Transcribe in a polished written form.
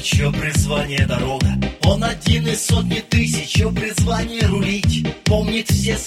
чье призвание дорога. Он один из сотни тысяч, чье призвание рулить. Помнит все